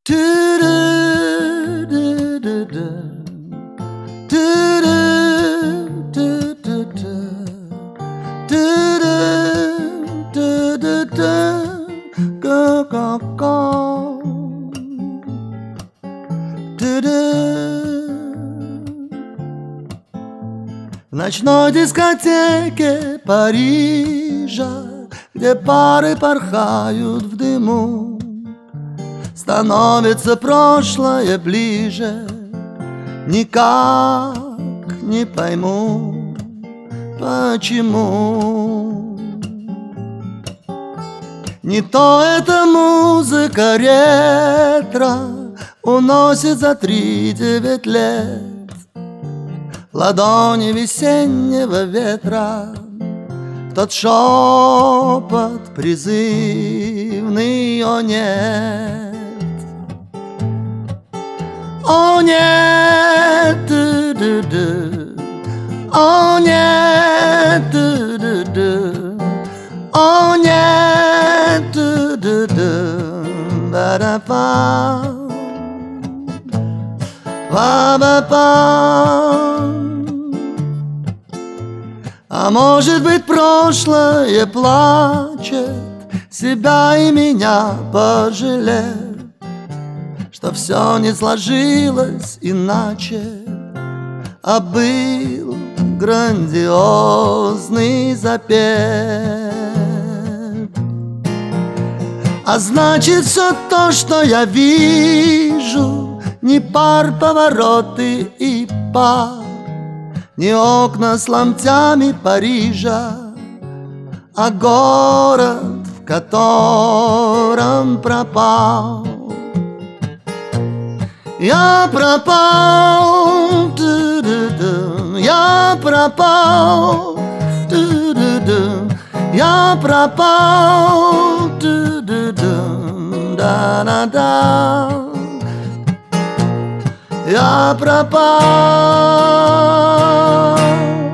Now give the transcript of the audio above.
Tu-du-du-du-du. Du-du-du-du-du. Du-du-du-du-du. Go-go-go. Du-du. В ночной дискотеке Парижа, где пары порхают в дыму, становится прошлое ближе. Никак не пойму, почему. Не то эта музыка ретро уносит за 3-9 лет ладони весеннего ветра, тот шепот призывный, о нет, о нет, ду-ду-ду, о нет, ду-ду-ду, о нет, ду-ду-ду, ба-да-па, ба-ба-па. А может быть, прошлое плачет, себя и меня пожалев, что все не сложилось иначе, а был грандиозный запев. А значит, все то, что я вижу, не пар, повороты и пар, не окна с ломтями Парижа, а город, в котором пропал. Я пропал, ду-ду-ду, я пропал, ду-ду-ду, я пропал, ду-ду-ду, да-да-да. Я пропал.